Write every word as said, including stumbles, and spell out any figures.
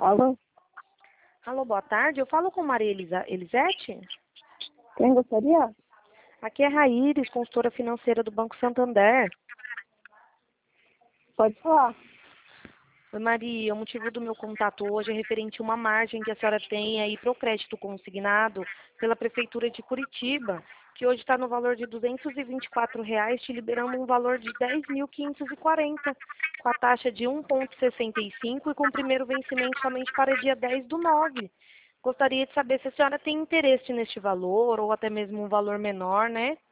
Alô? Alô, boa tarde. Eu falo com Maria Elisa, Elisete? Quem gostaria? Aqui é Raíris, consultora financeira do Banco Santander. Pode falar. Oi, Maria. O motivo do meu contato hoje é referente a uma margem que a senhora tem aí para o crédito consignado pela Prefeitura de Curitiba, que hoje está no valor de duzentos e vinte e quatro reais, te liberando um valor de dez mil quinhentos e quarenta, com a taxa de um vírgula sessenta e cinco e com o primeiro vencimento somente para dia dez do nove. Gostaria de saber se a senhora tem interesse neste valor ou até mesmo um valor menor, né?